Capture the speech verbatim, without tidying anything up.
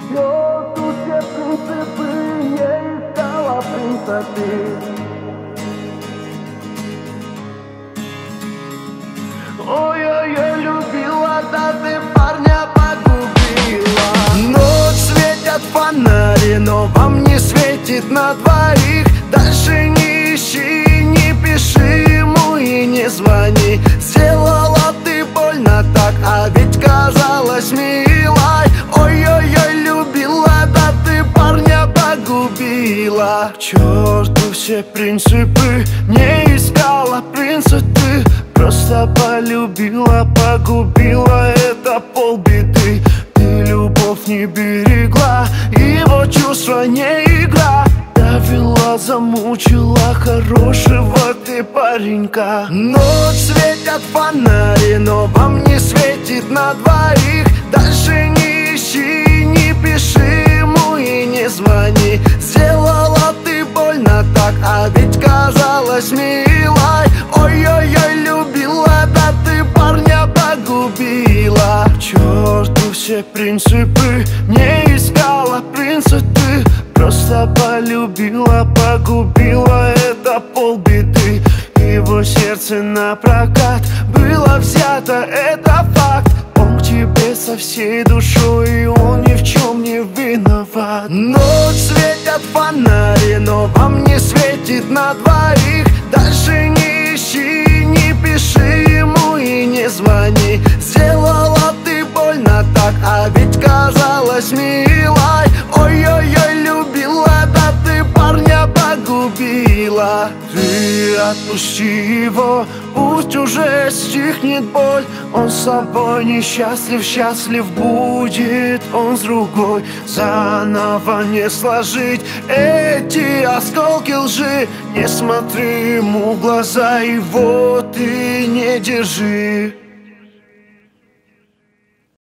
Все, тут все принципы, не искала принца ты. Ой-ой-ой, любила, да ты парня погубила. Ночь светят фонари, но вам не светит на двоих. Дальше не ищи, не пиши ему и не звони. Сделала ты больно так, а ведь казалась милой. Ой-ой-ой, любила, да ты парня погубила. К черту все принципы, не искала принца ты. Просто полюбила, погубила, это полбеды. Ты любовь не берегла, его чувства не игра. Довела, замучила хорошего ты паренька. Ночь светят фонари, но вам не светит на двоих. Дальше не ищи, не пиши ему и не звони. Сделала ты больно так, а ведь казалась милой. Ой-ой-ой, любила, да ты парня погубила. К черту все принципы, не искала принца ты. Просто полюбила, погубила, это полбеды. Его сердце напрокат было взято, это факт. Он к тебе со всей душой, и он ни в чем не виноват. Ночь светят фонари, но вам не светит на двоих. Дальше не ищи, не пиши ему и не звони. Сделала ты больно так, а ведь казалась милой. Ой-ой-ой, любила, да ты парня погубила. Ты отпусти его, пусть уже стихнет боль. Он с собой несчастлив, счастлив будет он с другой. Заново не сложить эти осколки лжи. Не смотри ему в глаза, его ты не держи.